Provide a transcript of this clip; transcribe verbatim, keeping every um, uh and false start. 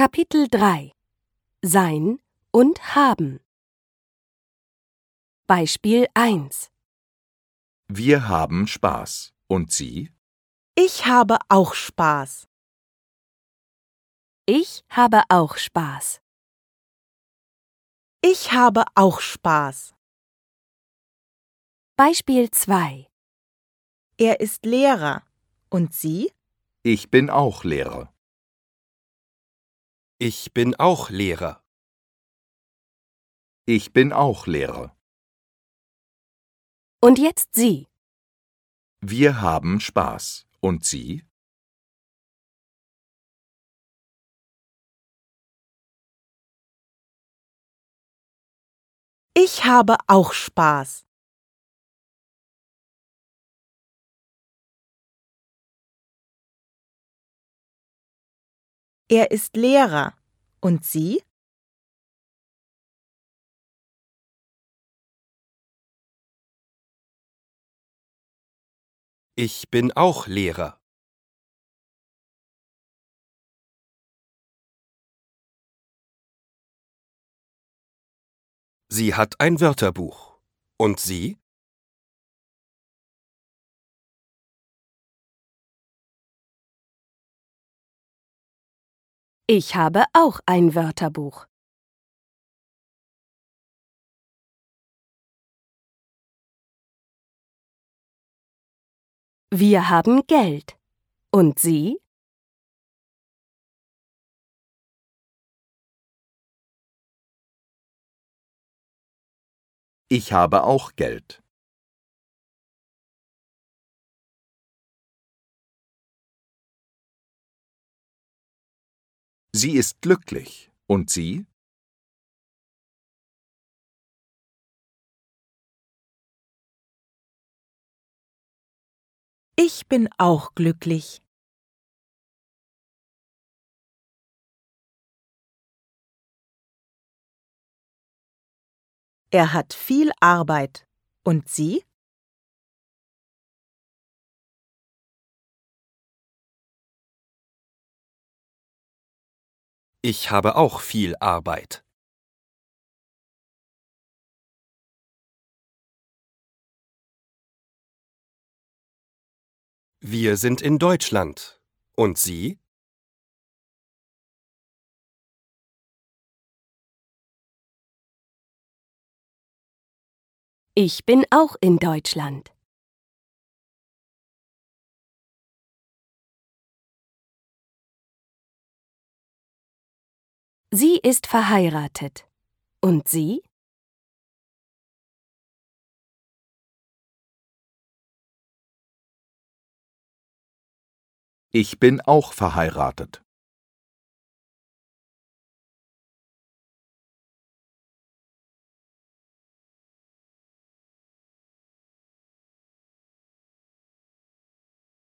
Kapitel drei Sein und Haben. Beispiel eins. Wir haben Spaß. Und Sie? Ich habe auch Spaß. Ich habe auch Spaß. Ich habe auch Spaß. Beispiel zwei. Er ist Lehrer. Und Sie? Ich bin auch Lehrer. Ich bin auch Lehrer. Ich bin auch Lehrer. Und jetzt Sie. Wir haben Spaß. Und Sie? Ich habe auch Spaß. Er ist Lehrer. Und Sie? Ich bin auch Lehrer. Sie hat ein Wörterbuch. Und Sie? Ich habe auch ein Wörterbuch. Wir haben Geld. Und Sie? Ich habe auch Geld. Sie ist glücklich. Und Sie? Ich bin auch glücklich. Er hat viel Arbeit. Und Sie? Ich habe auch viel Arbeit. Wir sind in Deutschland. Und Sie? Ich bin auch in Deutschland. Sie ist verheiratet. Und Sie? Ich bin auch verheiratet.